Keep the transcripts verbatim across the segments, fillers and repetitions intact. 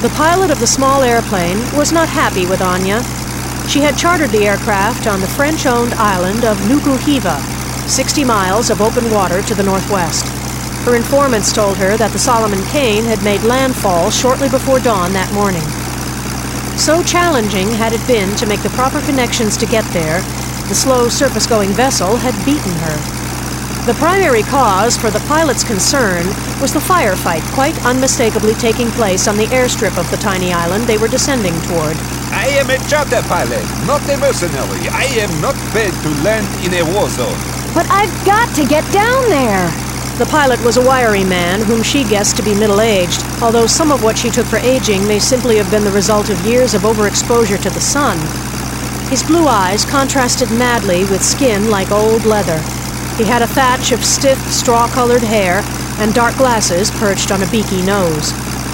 The pilot of the small airplane was not happy with Anya. She had chartered the aircraft on the French-owned island of Nuku Hiva, sixty miles of open water to the northwest. Her informants told her that the Solomon Kane had made landfall shortly before dawn that morning. So challenging had it been to make the proper connections to get there, the slow surface-going vessel had beaten her. The primary cause for the pilot's concern was the firefight quite unmistakably taking place on the airstrip of the tiny island they were descending toward. I am a charter pilot, not a mercenary. I am not paid to land in a war zone. But I've got to get down there! The pilot was a wiry man whom she guessed to be middle-aged, although some of what she took for aging may simply have been the result of years of overexposure to the sun. His blue eyes contrasted madly with skin like old leather. He had a thatch of stiff, straw-colored hair and dark glasses perched on a beaky nose.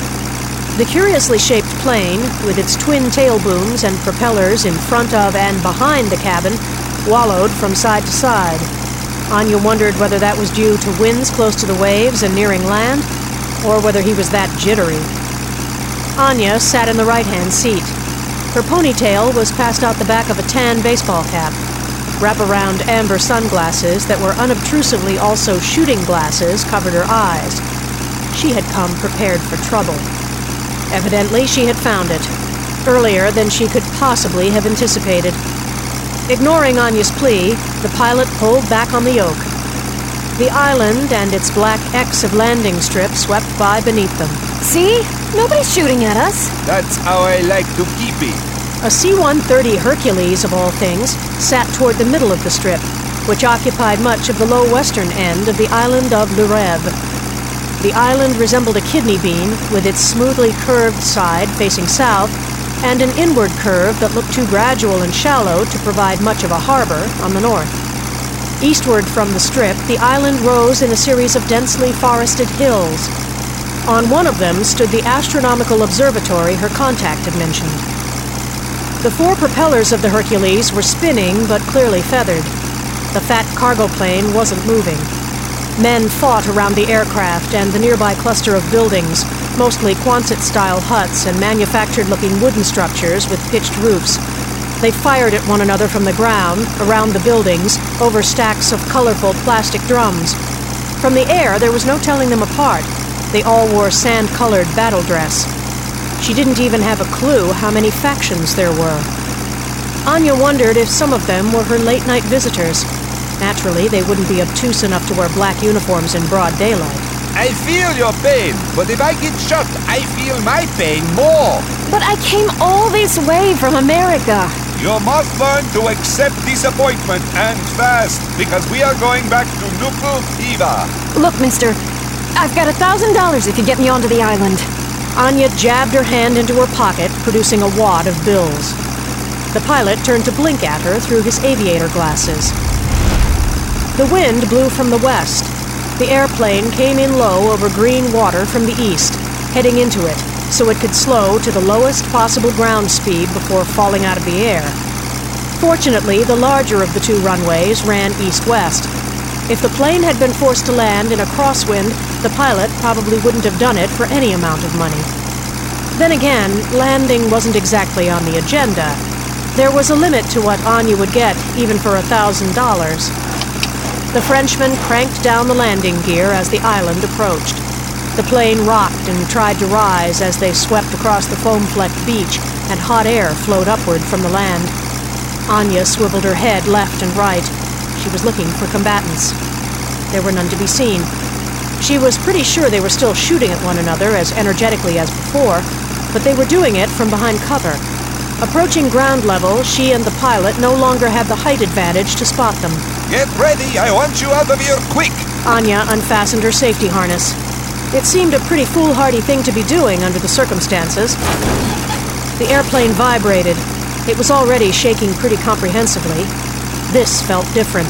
The curiously shaped plane, with its twin tail booms and propellers in front of and behind the cabin, wallowed from side to side. Anya wondered whether that was due to winds close to the waves and nearing land, or whether he was that jittery. Anya sat in the right-hand seat. Her ponytail was passed out the back of a tan baseball cap. Wrap-around amber sunglasses that were unobtrusively also shooting glasses covered her eyes. She had come prepared for trouble. Evidently, she had found it, earlier than she could possibly have anticipated. Ignoring Anya's plea, the pilot pulled back on the yoke. The island and its black X of landing strip swept by beneath them. See? Nobody's shooting at us. That's how I like to keep it. A C one thirty Hercules, of all things, sat toward the middle of the strip, which occupied much of the low western end of the island of Le Rêve. The island resembled a kidney bean, with its smoothly curved side facing south, and an inward curve that looked too gradual and shallow to provide much of a harbor on the north. Eastward from the strip, the island rose in a series of densely forested hills. On one of them stood the astronomical observatory her contact had mentioned. The four propellers of the Hercules were spinning, but clearly feathered. The fat cargo plane wasn't moving. Men fought around the aircraft and the nearby cluster of buildings, mostly Quonset-style huts and manufactured-looking wooden structures with pitched roofs. They fired at one another from the ground, around the buildings, over stacks of colorful plastic drums. From the air, there was no telling them apart. They all wore sand-colored battle dress. She didn't even have a clue how many factions there were. Anya wondered if some of them were her late-night visitors. Naturally, they wouldn't be obtuse enough to wear black uniforms in broad daylight. I feel your pain, but if I get shot, I feel my pain more. But I came all this way from America. You must learn to accept disappointment, and fast, because we are going back to Nuku Hiva. Look, mister, I've got a thousand dollars if you get me onto the island. Anya jabbed her hand into her pocket, producing a wad of bills. The pilot turned to blink at her through his aviator glasses. The wind blew from the west. The airplane came in low over green water from the east, heading into it, so it could slow to the lowest possible ground speed before falling out of the air. Fortunately, the larger of the two runways ran east-west. If the plane had been forced to land in a crosswind, the pilot probably wouldn't have done it for any amount of money. Then again, landing wasn't exactly on the agenda. There was a limit to what Anya would get, even for a thousand dollars. The Frenchman cranked down the landing gear as the island approached. The plane rocked and tried to rise as they swept across the foam-flecked beach, and hot air flowed upward from the land. Anya swiveled her head left and right. She was looking for combatants. There were none to be seen. She was pretty sure they were still shooting at one another as energetically as before, but they were doing it from behind cover. Approaching ground level, she and the pilot no longer had the height advantage to spot them. Get ready, I want you out of here quick! Anya unfastened her safety harness. It seemed a pretty foolhardy thing to be doing under the circumstances. The airplane vibrated. It was already shaking pretty comprehensively. This felt different.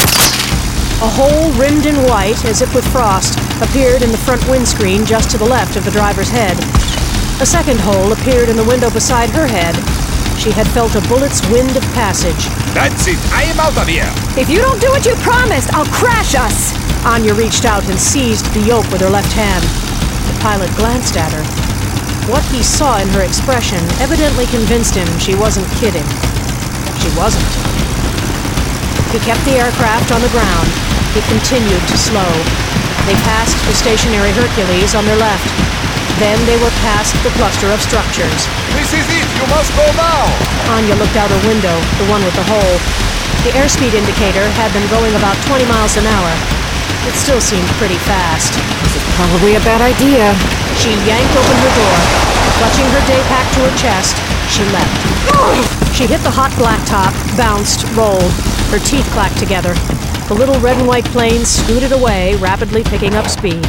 A hole rimmed in white, as if with frost, appeared in the front windscreen just to the left of the driver's head. A second hole appeared in the window beside her head. She had felt a bullet's wind of passage. That's it! I am out of here! If you don't do what you promised, I'll crash us! Anya reached out and seized the yoke with her left hand. The pilot glanced at her. What he saw in her expression evidently convinced him she wasn't kidding. She wasn't. He kept the aircraft on the ground. He continued to slow. They passed the stationary Hercules on their left. Then they were past the cluster of structures. This is it! You must go now! Anya looked out her window, the one with the hole. The airspeed indicator had them going about twenty miles an hour. It still seemed pretty fast. This is probably a bad idea. She yanked open her door. Clutching her day pack to her chest, she leapt. She hit the hot blacktop, bounced, rolled. Her teeth clacked together. The little red and white plane scooted away, rapidly picking up speed.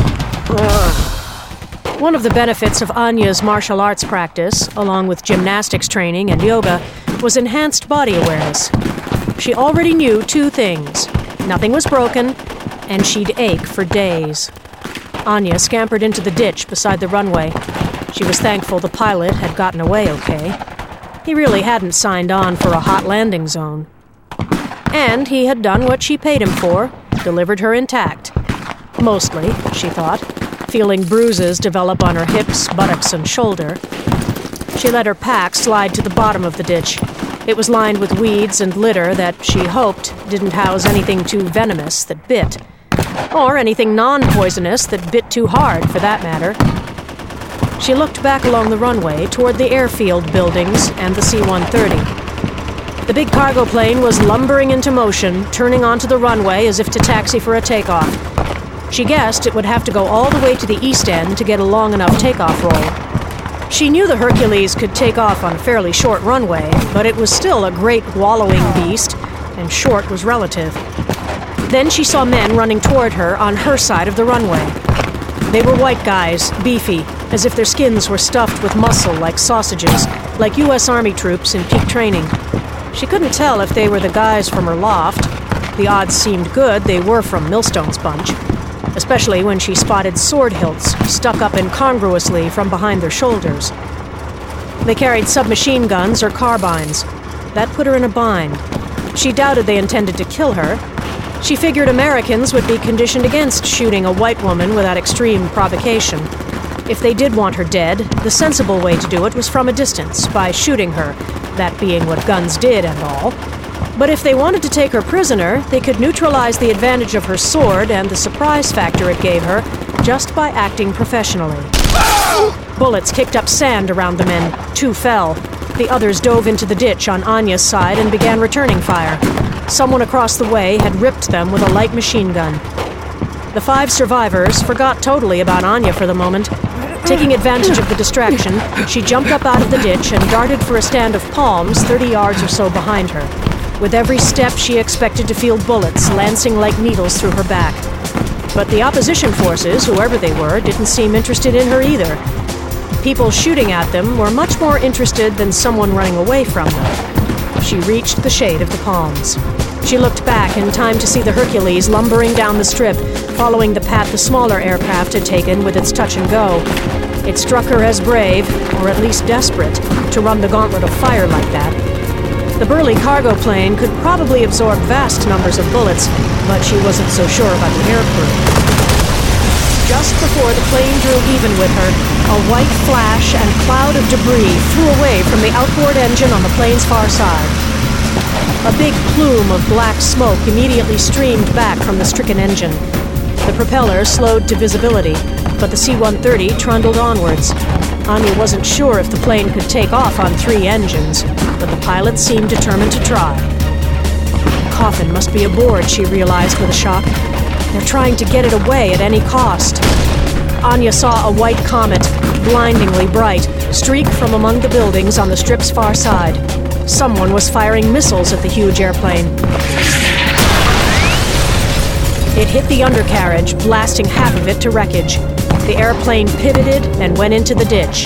One of the benefits of Anya's martial arts practice, along with gymnastics training and yoga, was enhanced body awareness. She already knew two things. Nothing was broken, and she'd ache for days. Anya scampered into the ditch beside the runway. She was thankful the pilot had gotten away okay. He really hadn't signed on for a hot landing zone. And he had done what she paid him for, delivered her intact. Mostly, she thought, feeling bruises develop on her hips, buttocks, and shoulder. She let her pack slide to the bottom of the ditch. It was lined with weeds and litter that she hoped didn't house anything too venomous that bit, or anything non-poisonous that bit too hard, for that matter. She looked back along the runway toward the airfield buildings and the C one thirty. The big cargo plane was lumbering into motion, turning onto the runway as if to taxi for a takeoff. She guessed it would have to go all the way to the east end to get a long enough takeoff roll. She knew the Hercules could take off on a fairly short runway, but it was still a great wallowing beast, and short was relative. Then she saw men running toward her on her side of the runway. They were white guys, beefy, as if their skins were stuffed with muscle like sausages, like U S Army troops in peak training. She couldn't tell if they were the guys from her loft. The odds seemed good they were from Millstone's bunch, especially when she spotted sword hilts stuck up incongruously from behind their shoulders. They carried submachine guns or carbines. That put her in a bind. She doubted they intended to kill her. She figured Americans would be conditioned against shooting a white woman without extreme provocation. If they did want her dead, the sensible way to do it was from a distance, by shooting her, that being what guns did and all. But if they wanted to take her prisoner, they could neutralize the advantage of her sword and the surprise factor it gave her just by acting professionally. Bullets kicked up sand around the men. Two fell. The others dove into the ditch on Anya's side and began returning fire. Someone across the way had ripped them with a light machine gun. The five survivors forgot totally about Anya for the moment. Taking advantage of the distraction, she jumped up out of the ditch and darted for a stand of palms thirty yards or so behind her. With every step, she expected to feel bullets lancing like needles through her back. But the opposition forces, whoever they were, didn't seem interested in her either. People shooting at them were much more interested than someone running away from them. She reached the shade of the palms. She looked back in time to see the Hercules lumbering down the strip, following the path the smaller aircraft had taken with its touch and go. It struck her as brave, or at least desperate, to run the gauntlet of fire like that. The burly cargo plane could probably absorb vast numbers of bullets, but she wasn't so sure about the aircrew. Just before the plane drew even with her, a white flash and cloud of debris flew away from the outboard engine on the plane's far side. A big plume of black smoke immediately streamed back from the stricken engine. The propeller slowed to visibility, but the C one thirty trundled onwards. Anya wasn't sure if the plane could take off on three engines, but the pilot seemed determined to try. Coffin must be aboard, she realized with a shock. They're trying to get it away at any cost. Anya saw a white comet, blindingly bright, streak from among the buildings on the strip's far side. Someone was firing missiles at the huge airplane. It hit the undercarriage, blasting half of it to wreckage. The airplane pivoted and went into the ditch.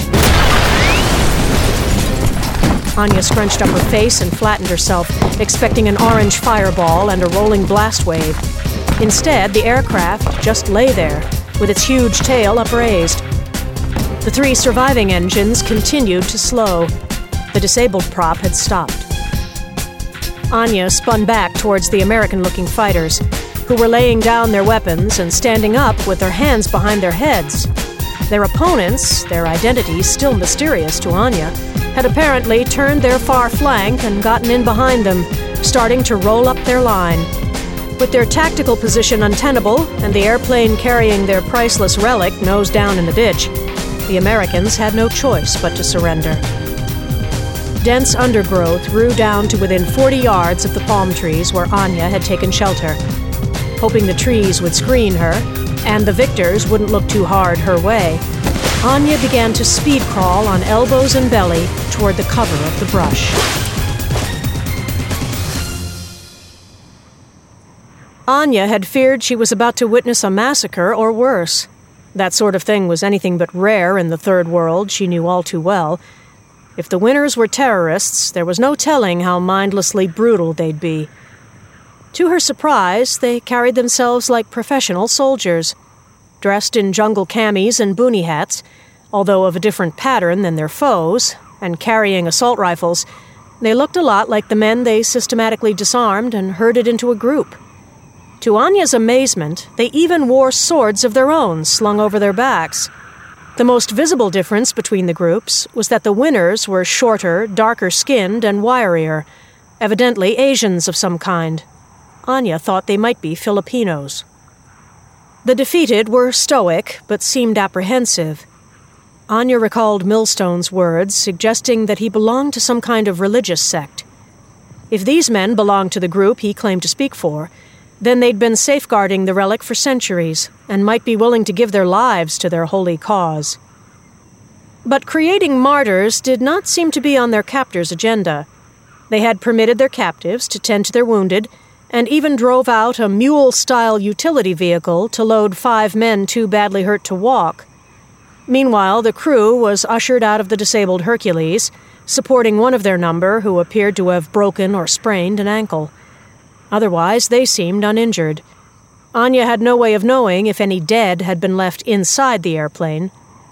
Anya scrunched up her face and flattened herself, expecting an orange fireball and a rolling blast wave. Instead, the aircraft just lay there, with its huge tail upraised. The three surviving engines continued to slow. The disabled prop had stopped. Anya spun back towards the American-looking fighters, who were laying down their weapons and standing up with their hands behind their heads. Their opponents, their identities still mysterious to Anya, had apparently turned their far flank and gotten in behind them, starting to roll up their line. With their tactical position untenable and the airplane carrying their priceless relic nose down in the ditch, the Americans had no choice but to surrender. Dense undergrowth grew down to within forty yards of the palm trees where Anya had taken shelter. Hoping the trees would screen her, and the victors wouldn't look too hard her way, Anya began to speed crawl on elbows and belly toward the cover of the brush. Anya had feared she was about to witness a massacre or worse. That sort of thing was anything but rare in the Third World, she knew all too well. If the winners were terrorists, there was no telling how mindlessly brutal they'd be. To her surprise, they carried themselves like professional soldiers. Dressed in jungle camis and boonie hats, although of a different pattern than their foes, and carrying assault rifles, they looked a lot like the men they systematically disarmed and herded into a group. To Anya's amazement, they even wore swords of their own slung over their backs. The most visible difference between the groups was that the winners were shorter, darker-skinned, and wirier, evidently Asians of some kind. Anya thought they might be Filipinos. The defeated were stoic, but seemed apprehensive. Anya recalled Millstone's words, suggesting that he belonged to some kind of religious sect. If these men belonged to the group he claimed to speak for, then they'd been safeguarding the relic for centuries, and might be willing to give their lives to their holy cause. But creating martyrs did not seem to be on their captors' agenda. They had permitted their captives to tend to their wounded, and even drove out a mule-style utility vehicle to load five men too badly hurt to walk. Meanwhile, the crew was ushered out of the disabled Hercules, supporting one of their number who appeared to have broken or sprained an ankle. Otherwise, they seemed uninjured. Anya had no way of knowing if any dead had been left inside the airplane.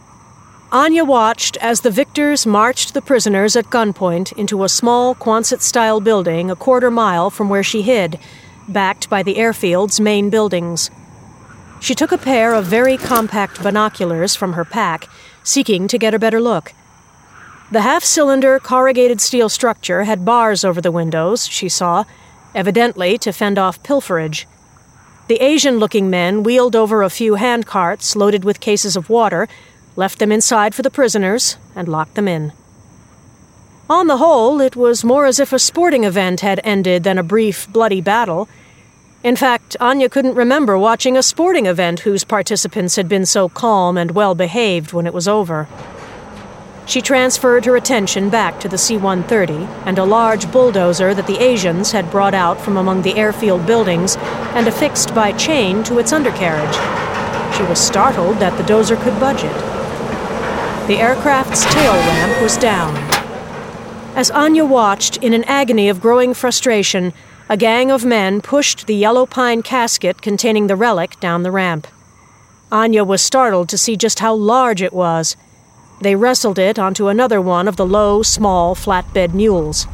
Anya watched as the victors marched the prisoners at gunpoint into a small Quonset-style building a quarter mile from where she hid, backed by the airfield's main buildings. She took a pair of very compact binoculars from her pack, seeking to get a better look. The half-cylinder corrugated steel structure had bars over the windows, she saw, evidently to fend off pilferage. The Asian-looking men wheeled over a few hand carts loaded with cases of water, left them inside for the prisoners, and locked them in. On the whole, it was more as if a sporting event had ended than a brief, bloody battle. In fact, Anya couldn't remember watching a sporting event whose participants had been so calm and well-behaved when it was over. She transferred her attention back to the C one thirty and a large bulldozer that the Asians had brought out from among the airfield buildings and affixed by chain to its undercarriage. She was startled that the dozer could budge it. The aircraft's tail ramp was down. As Anya watched in an agony of growing frustration, a gang of men pushed the yellow pine casket containing the relic down the ramp. Anya was startled to see just how large it was. They wrestled it onto another one of the low, small, flatbed mules.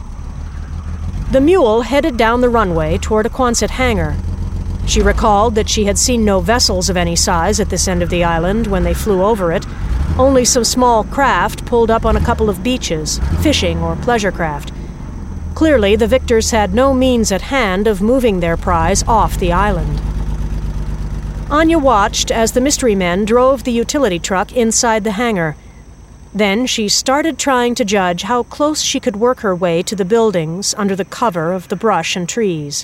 The mule headed down the runway toward a Quonset hangar. She recalled that she had seen no vessels of any size at this end of the island when they flew over it, only some small craft pulled up on a couple of beaches, fishing or pleasure craft. Clearly, the victors had no means at hand of moving their prize off the island. Anya watched as the mystery men drove the utility truck inside the hangar. Then she started trying to judge how close she could work her way to the buildings under the cover of the brush and trees.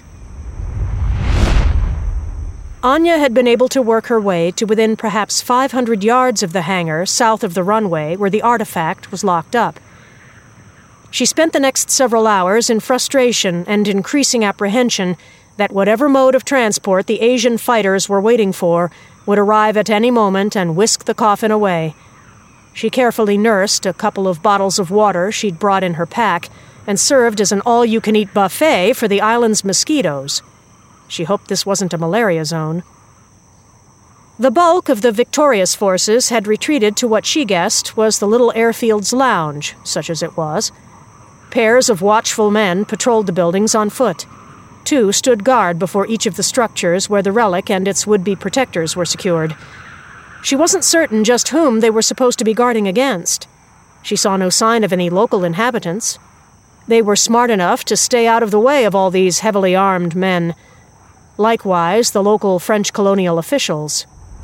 Anya had been able to work her way to within perhaps five hundred yards of the hangar south of the runway where the artifact was locked up. She spent the next several hours in frustration and increasing apprehension that whatever mode of transport the Asian fighters were waiting for would arrive at any moment and whisk the coffin away. She carefully nursed a couple of bottles of water she'd brought in her pack and served as an all-you-can-eat buffet for the island's mosquitoes. She hoped this wasn't a malaria zone. The bulk of the victorious forces had retreated to what she guessed was the little airfield's lounge, such as it was. Pairs of watchful men patrolled the buildings on foot. Two stood guard before each of the structures where the relic and its would-be protectors were secured. She wasn't certain just whom they were supposed to be guarding against. She saw no sign of any local inhabitants. They were smart enough to stay out of the way of all these heavily armed men. Likewise, the local French colonial officials.